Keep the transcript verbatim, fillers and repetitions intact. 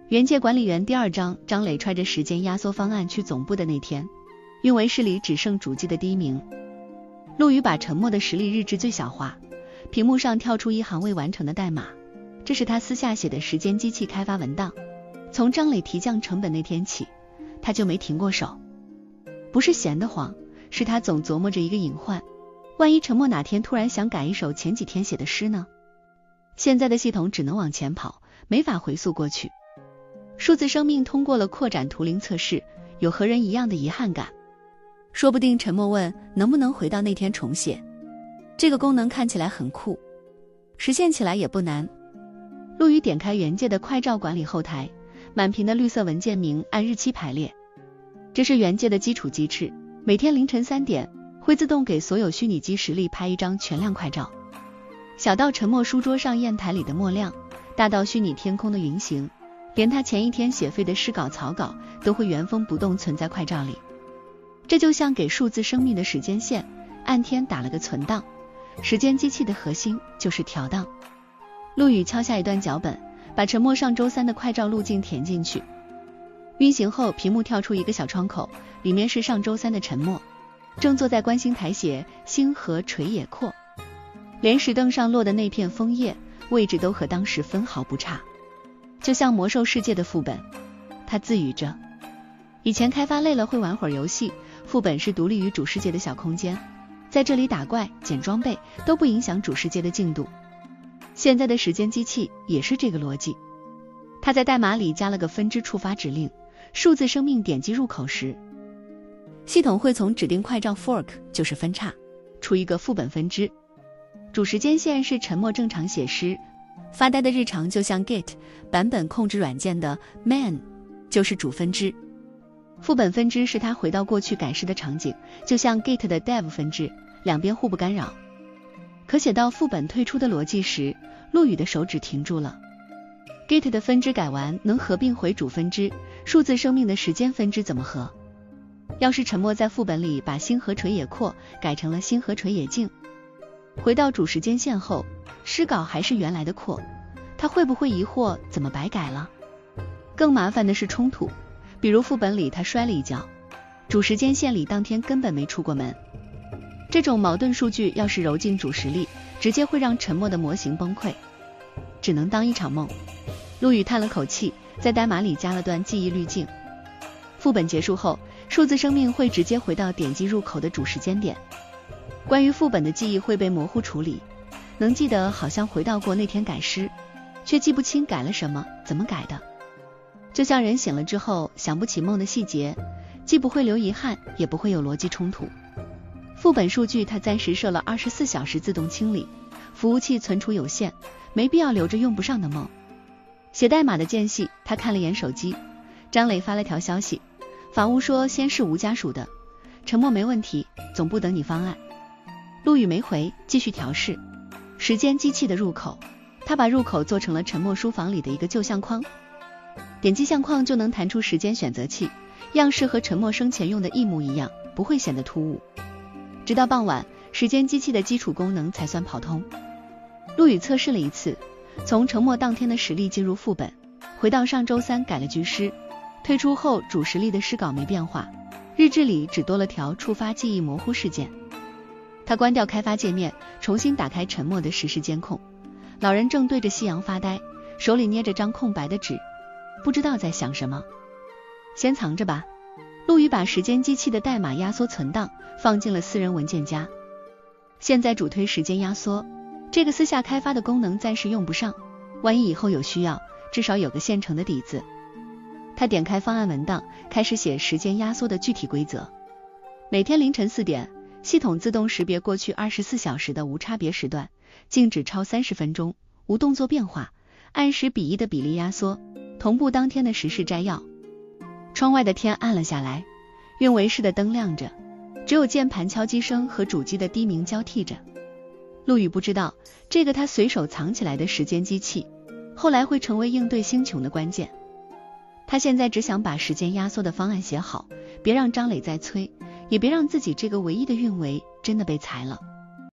原界管理员第二章，张磊揣着时间压缩方案去总部的那天，运维室里只剩主机的第一名。陆羽把沉默的实力日志最小化，屏幕上跳出一行未完成的代码，这是他私下写的时间机器开发文档。从张磊提降成本那天起，他就没停过手。不是闲得慌，是他总琢磨着一个隐患，万一沉默哪天突然想改一首前几天写的诗呢？现在的系统只能往前跑，没法回溯过去。数字生命通过了扩展图灵测试，有和人一样的遗憾感。说不定沉默问能不能回到那天重写。这个功能看起来很酷，实现起来也不难。陆羽点开原界的快照管理后台，满屏的绿色文件名按日期排列。这是原界的基础机制，每天凌晨三点会自动给所有虚拟机实例拍一张全亮快照。小到沉默书桌上砚台里的墨亮，大到虚拟天空的云行，连他前一天写废的诗稿草稿都会原封不动存在快照里。这就像给数字生命的时间线按天打了个存档，时间机器的核心就是调档。陆羽敲下一段脚本，把沉默上周三的快照路径填进去。运行后，屏幕跳出一个小窗口，里面是上周三的沉默，正坐在观星台写星河垂野阔，连石凳上落的那片枫叶位置都和当时分毫不差，就像魔兽世界的副本。他自语着，以前开发累了会玩会儿游戏，副本是独立于主世界的小空间，在这里打怪捡装备都不影响主世界的进度。现在的时间机器也是这个逻辑。他在代码里加了个分支触发指令，数字生命点击入口时，系统会从指定快照 fork 就是分叉出一个副本分支。主时间线是沉默正常写诗，发呆的日常就像 Git 版本控制软件的 man 就是主分支。副本分支是他回到过去改诗的场景，就像 Git 的 dev 分支，两边互不干扰。可写到副本退出的逻辑时，陆羽的手指停住了。Git 的分支改完能合并回主分支，数字生命的时间分支怎么合？要是沉默在副本里把星河垂野阔改成了星河垂野静，回到主时间线后，诗稿还是原来的阔，他会不会疑惑怎么白改了？更麻烦的是冲突，比如副本里他摔了一跤，主时间线里当天根本没出过门。这种矛盾数据要是揉进主实例，直接会让沉默的模型崩溃，只能当一场梦。陆羽叹了口气，在代码里加了段记忆滤镜。副本结束后，数字生命会直接回到点击入口的主时间点，关于副本的记忆会被模糊处理，能记得好像回到过那天改诗，却记不清改了什么，怎么改的。就像人醒了之后想不起梦的细节，既不会留遗憾，也不会有逻辑冲突。副本数据它暂时设了二十四小时自动清理，服务器存储有限，没必要留着用不上的梦。写代码的间隙，他看了眼手机，张磊发了条消息，法务说先是无家属的，沉默没问题，总部等你方案。陆羽没回，继续调试时间机器的入口，他把入口做成了沉默书房里的一个旧相框，点击相框就能弹出时间选择器，样式和沉默生前用的一模一样，不会显得突兀。直到傍晚，时间机器的基础功能才算跑通。陆羽测试了一次，从沉默当天的实例进入副本，回到上周三改了句诗，退出后主实例的诗稿没变化，日志里只多了条触发记忆模糊事件。他关掉开发界面，重新打开沉默的实时监控，老人正对着夕阳发呆，手里捏着张空白的纸，不知道在想什么。先藏着吧。陆羽把时间机器的代码压缩存档放进了私人文件夹，现在主推时间压缩，这个私下开发的功能暂时用不上，万一以后有需要，至少有个现成的底子。他点开方案文档，开始写时间压缩的具体规则。每天凌晨四点，系统自动识别过去二十四小时的无差别时段，静止超三十分钟，无动作变化，按十比一的比例压缩，同步当天的时事摘要。窗外的天暗了下来，运维室的灯亮着，只有键盘敲击声和主机的低鸣交替着。陆羽不知道，这个他随手藏起来的时间机器，后来会成为应对星穹的关键。他现在只想把时间压缩的方案写好，别让张磊再催，也别让自己这个唯一的运维真的被裁了。